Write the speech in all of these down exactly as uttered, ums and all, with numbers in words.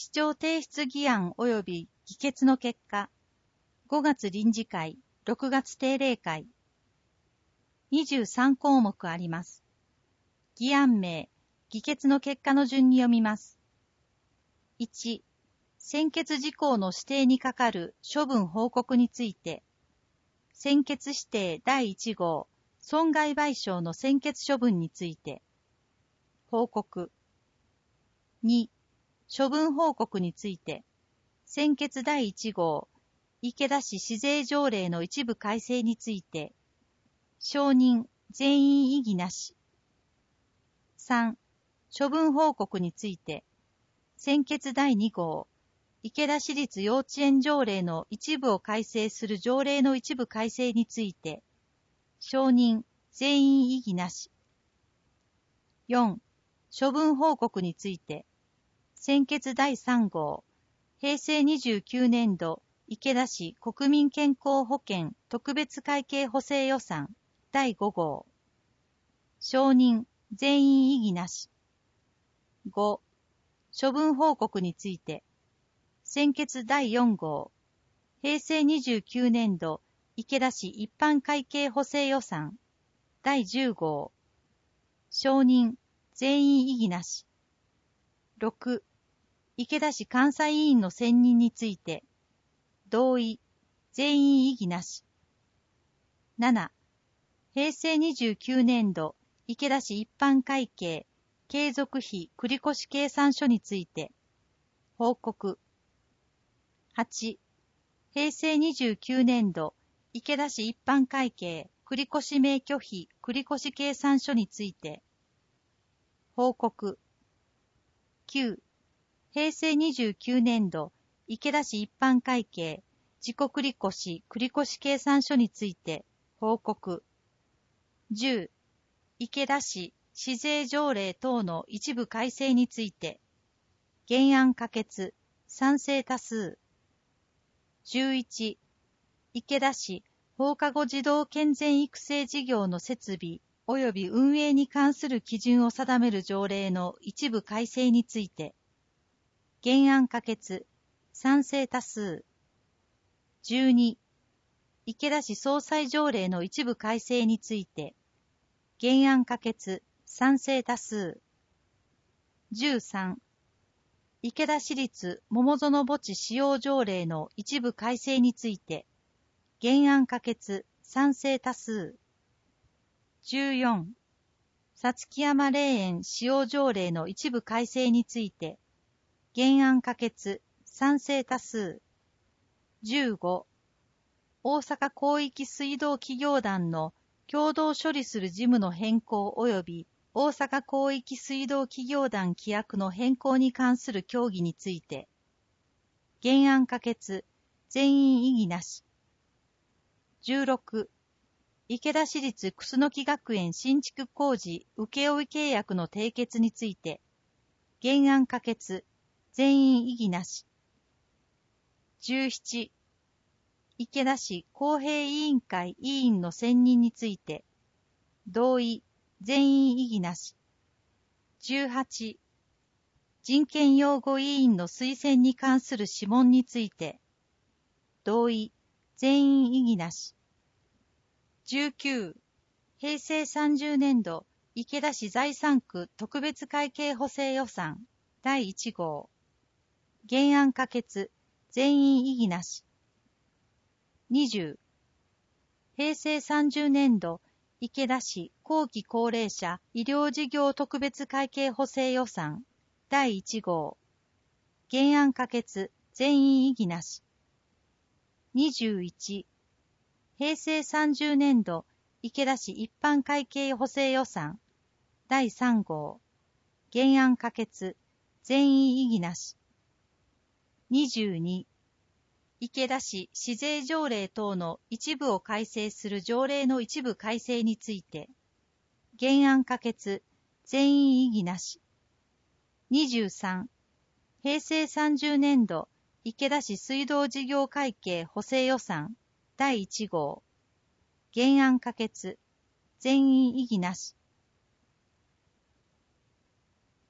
市長提出議案及び議決の結果、ごがつ臨時会、ろくがつ定例会、にじゅうさんこうもくあります。議案名、議決の結果の順に読みます。いち、専決事項の指定に係る処分報告について、専決指定だいいち号、損害賠償の専決処分について、報告。に、処分報告について、専決だいいち号、池田市市税条例の一部改正について、承認、全員異議なし。さん、処分報告について、専決だいに号、池田市立幼稚園条例の一部を改正する条例の一部改正について、承認、全員異議なし。よん、処分報告について、専決だいさん号、平成にじゅうきゅうねん度、池田市国民健康保険特別会計補正予算だいご号。承認、全員異議なし。ご、処分報告について、専決だいよん号、平成にじゅうきゅうねん度、池田市一般会計補正予算だいじゅう号。承認、全員異議なし。ろく、池田市監査委員の選任について、同意、全員異議なし。なな、平成にじゅうきゅうねん度、池田市一般会計、継続費繰越計算書について、報告。はち、平成にじゅうきゅうねん度、池田市一般会計、繰越免許費繰越計算書について、報告。きゅう、平成にじゅうきゅうねん度、池田市一般会計、自己繰越繰越計算書について、報告。じゅう、池田市市税条例等の一部改正について、原案可決、賛成多数。じゅういち、池田市放課後児童健全育成事業の設備及び運営に関する基準を定める条例の一部改正について、原案可決、賛成多数。じゅうに、池田市総裁条例の一部改正について、原案可決、賛成多数。じゅうさん、池田市立桃園墓地使用条例の一部改正について、原案可決、賛成多数。じゅうよん、さつき山霊園使用条例の一部改正について、原案可決、賛成多数。じゅうご、大阪広域水道企業団の共同処理する事務の変更及び大阪広域水道企業団規約の変更に関する協議について、原案可決、全員異議なし。じゅうろく、池田市立楠木学園新築工事請負契約の締結について、原案可決、全員異議なし。じゅうなな、池田市公平委員会委員の選任について、同意、全員異議なし。じゅうはち、人権擁護委員の推薦に関する諮問について、同意、全員異議なし。じゅうきゅう、平成さんじゅうねん度、池田市財産区特別会計補正予算だいいち号。原案可決、全員異議なし。にじゅう、平成さんじゅうねん度、池田市後期高齢者医療事業特別会計補正予算だいいち号。原案可決、全員異議なし。にじゅういち、平成さんじゅうねん度、池田市一般会計補正予算だいさん号。原案可決、全員異議なし。にじゅうに、池田市市税条例等の一部を改正する条例の一部改正について、原案可決、全員異議なし。にじゅうさん、平成さんじゅうねん度、池田市水道事業会計補正予算だいいち号。原案可決、全員異議なし。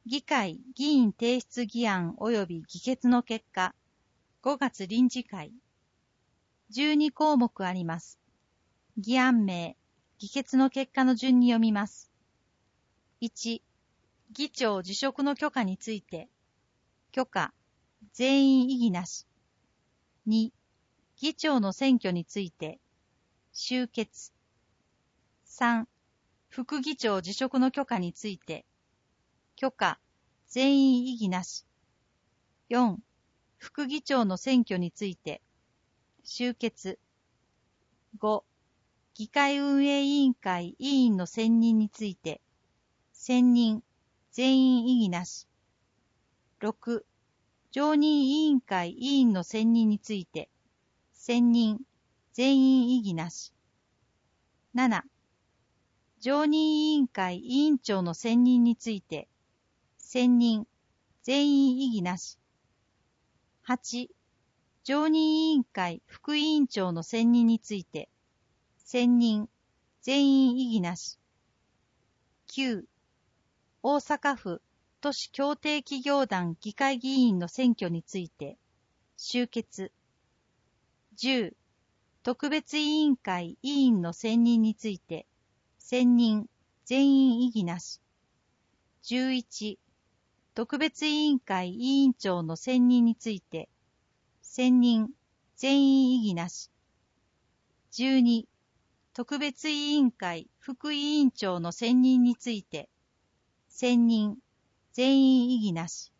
議会議員提出議案及び議決の結果、ごがつ臨時会。じゅうにこうもくあります。議案名、議決の結果の順に読みます。いち、議長辞職の許可について、許可、全員異議なし。に、議長の選挙について、終結。さん、副議長辞職の許可について、許可、全員異議なし。よん、副議長の選挙について、終結。ご、議会運営委員会委員の選任について、選任、全員異議なし。ろく、常任委員会委員の選任について、選任、全員異議なし。なな、常任委員会委員長の選任について、選任、全員異議なし。はち、常任委員会副委員長の選任について、選任、全員異議なし。きゅう、大阪府都市協定企業団議会議員の選挙について、終結。じゅう、特別委員会委員の選任について、選任、全員異議なし。じゅういち、特別委員会委員長の選任について、選任、全員異議なし。じゅうに、特別委員会副委員長の選任について、選任、全員異議なし。